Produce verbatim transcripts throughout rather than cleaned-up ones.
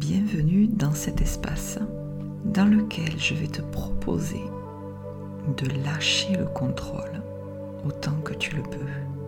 Bienvenue dans cet espace dans lequel je vais te proposer de lâcher le contrôle autant que tu le peux.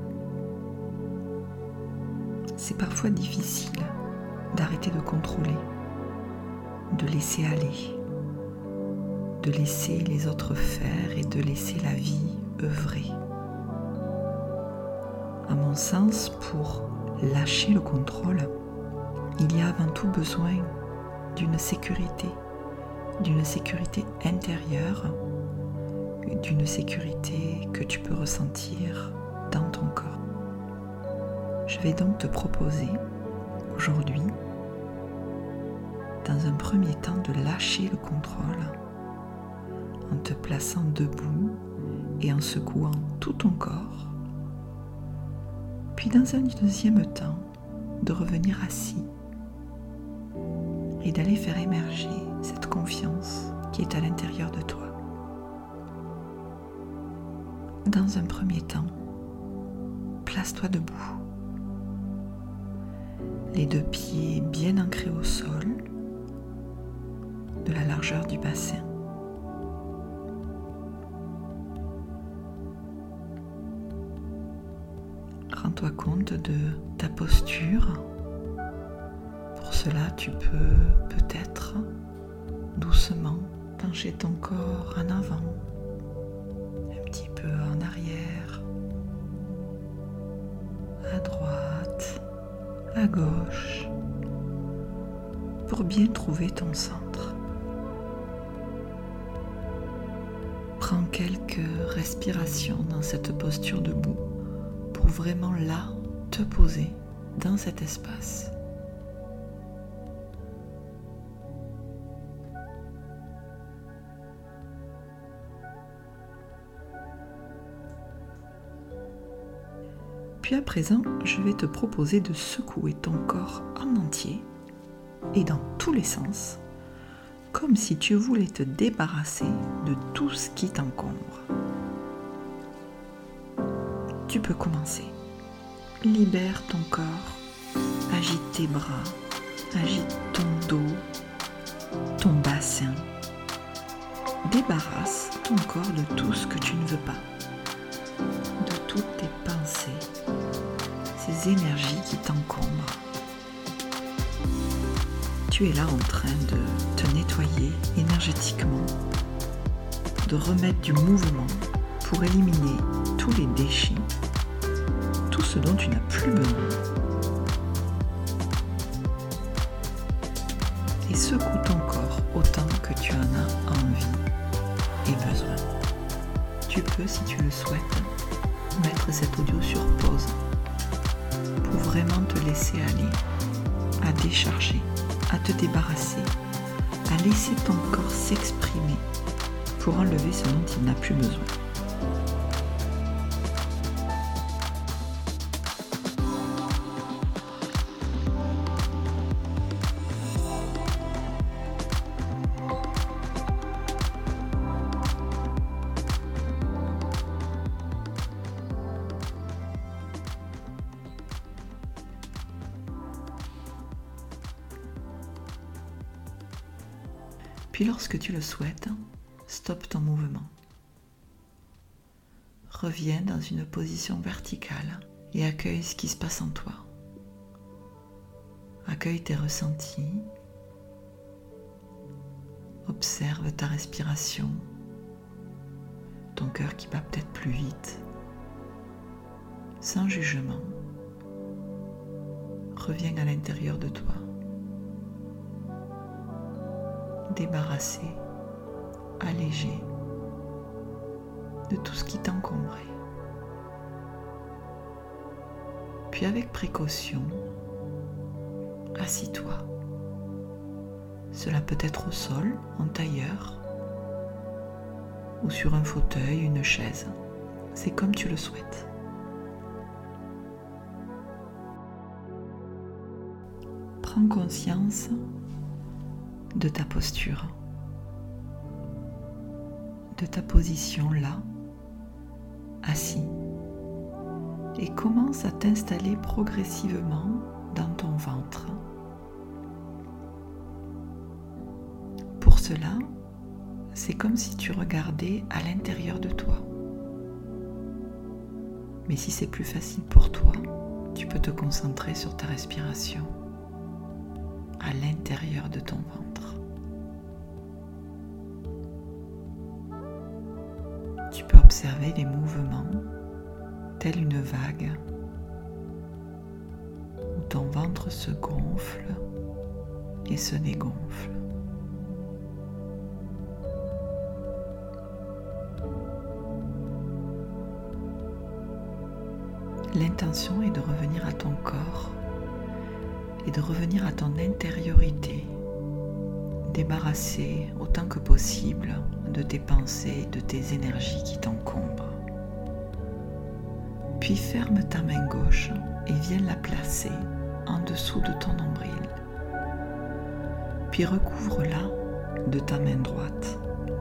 C'est parfois difficile d'arrêter de contrôler, de laisser aller, de laisser les autres faire et de laisser la vie œuvrer. À mon sens, pour lâcher le contrôle, il y a avant tout besoin d'une sécurité, d'une sécurité intérieure, d'une sécurité que tu peux ressentir dans ton corps. Je vais donc te proposer aujourd'hui, dans un premier temps, de lâcher le contrôle en te plaçant debout et en secouant tout ton corps, puis dans un deuxième temps, de revenir assis et d'aller faire émerger cette confiance qui est à l'intérieur de toi. Dans un premier temps, place-toi debout, les deux pieds bien ancrés au sol, de la largeur du bassin. Rends-toi compte de ta posture. Pour cela, tu peux peut-être doucement pencher ton corps en avant, un petit peu en arrière, à droite, à gauche, pour bien trouver ton centre. Prends quelques respirations dans cette posture debout pour vraiment là te poser dans cet espace. Puis à présent, je vais te proposer de secouer ton corps en entier et dans tous les sens, comme si tu voulais te débarrasser de tout ce qui t'encombre. Tu peux commencer. Libère ton corps, agite tes bras, agite ton dos, ton bassin. Débarrasse ton corps de tout ce que tu ne veux pas, de toutes tes pensées, ces énergies qui t'encombrent. Tu es là en train de te nettoyer énergétiquement, de remettre du mouvement pour éliminer tous les déchets, tout ce dont tu n'as plus besoin. Et secoue ton corps autant que tu en as envie et besoin. Tu peux, si tu le souhaites, mettre cet audio sur pause pour vraiment te laisser aller, à décharger, à te débarrasser, à laisser ton corps s'exprimer pour enlever ce dont il n'a plus besoin. Puis lorsque tu le souhaites, stoppe ton mouvement. Reviens dans une position verticale et accueille ce qui se passe en toi. Accueille tes ressentis. Observe ta respiration, ton cœur qui bat peut-être plus vite. Sans jugement, reviens à l'intérieur de toi. Débarrassé, allégé de tout ce qui t'encombrait. Puis avec précaution, assis-toi. Cela peut être au sol, en tailleur, ou sur un fauteuil, une chaise. C'est comme tu le souhaites. Prends conscience de ta posture, de ta position là, assis, et commence à t'installer progressivement dans ton ventre. cela, c'est comme si tu regardais à l'intérieur de toi. Mais si c'est plus facile pour toi, tu peux te concentrer sur ta respiration à l'intérieur de ton ventre. Tu peux observer les mouvements tels une vague où ton ventre se gonfle et se dégonfle. L'intention est de revenir à ton corps et de revenir à ton intériorité, débarrasser autant que possible de tes pensées, de tes énergies qui t'encombrent. Puis ferme ta main gauche et viens la placer en dessous de ton nombril. Puis recouvre-la de ta main droite.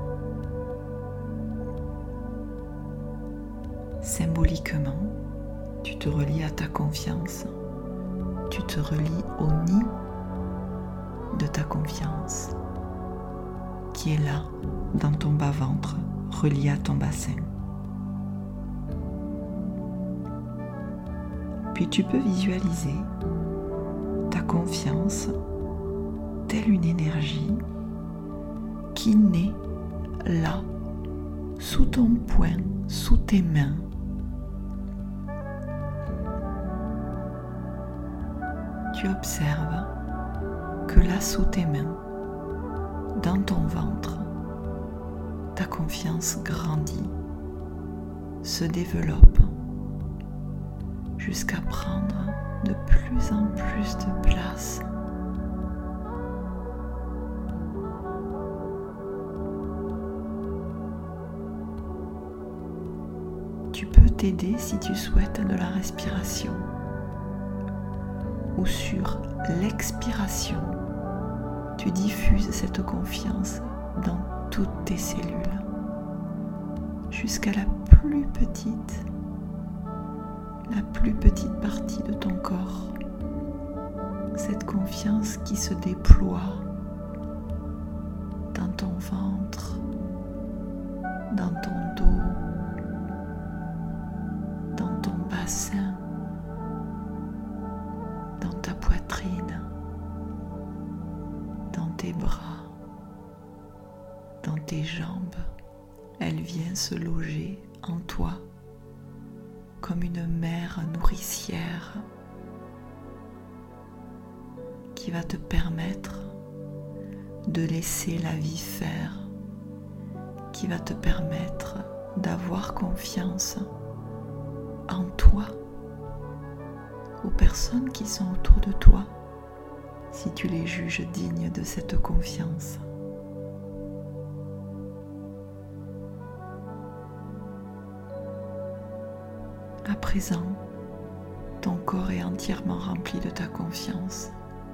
Symboliquement, tu te relis à ta confiance, tu te relis au nid de ta confiance, qui est là, dans ton bas-ventre, relié à ton bassin. Puis tu peux visualiser ta confiance telle une énergie qui naît là, sous ton poing, sous tes mains. Tu observes que là, sous tes mains, dans ton ventre, ta confiance grandit, se développe, jusqu'à prendre de plus en plus de place. Tu peux t'aider si tu souhaites de la respiration ou sur l'expiration, tu diffuses cette confiance dans toutes tes cellules, jusqu'à la plus petite, la plus petite partie de ton corps. Cette confiance qui se déploie dans ton ventre, dans ton dos, dans ton bassin, dans ta poitrine, dans tes bras, dans tes jambes. Elle vient se loger en toi comme une mère nourricière qui va te permettre de laisser la vie faire, qui va te permettre d'avoir confiance en toi, aux personnes qui sont autour de toi, si tu les juges dignes de cette confiance. À présent, ton corps est entièrement rempli de ta confiance,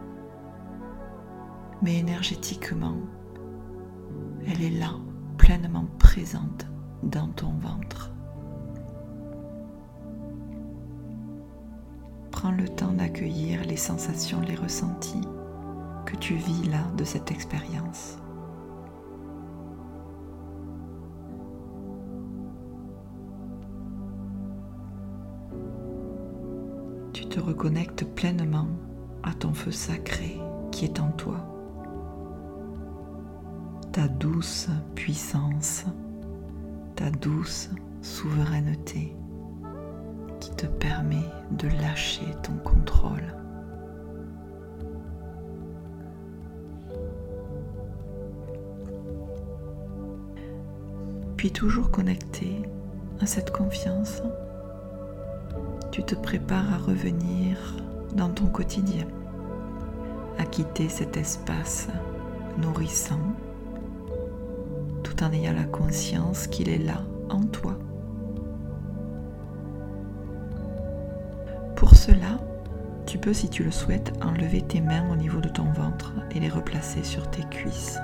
mais énergétiquement, elle est là, pleinement présente dans ton ventre. Prends le temps d'accueillir les sensations, les ressentis que tu vis là de cette expérience. Tu te reconnectes pleinement à ton feu sacré qui est en toi, ta douce puissance, ta douce souveraineté qui te permet de lâcher ton contrôle. Puis toujours connecté à cette confiance, tu te prépares à revenir dans ton quotidien, à quitter cet espace nourrissant, tout en ayant la conscience qu'il est là en toi. Pour cela, tu peux, si tu le souhaites, enlever tes mains au niveau de ton ventre et les replacer sur tes cuisses.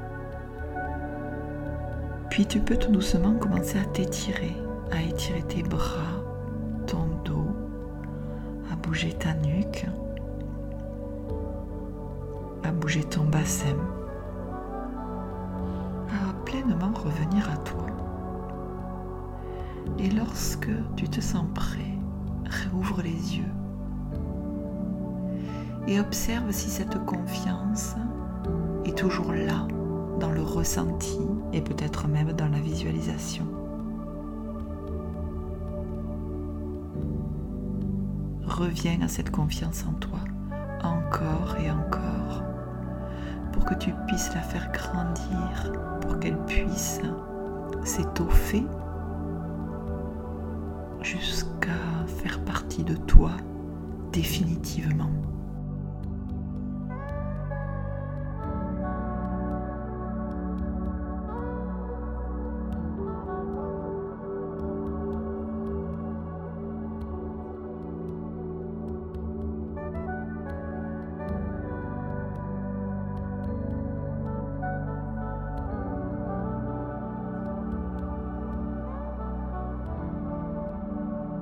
Puis tu peux tout doucement commencer à t'étirer, à étirer tes bras, ton dos, à bouger ta nuque, à bouger ton bassin, pleinement revenir à toi. Et lorsque tu te sens prêt, réouvre les yeux et observe si cette confiance est toujours là, dans le ressenti et peut-être même dans la visualisation. Reviens à cette confiance en toi, encore et encore, pour que tu puisses la faire grandir, pour qu'elle puisse s'étoffer jusqu'à faire partie de toi définitivement.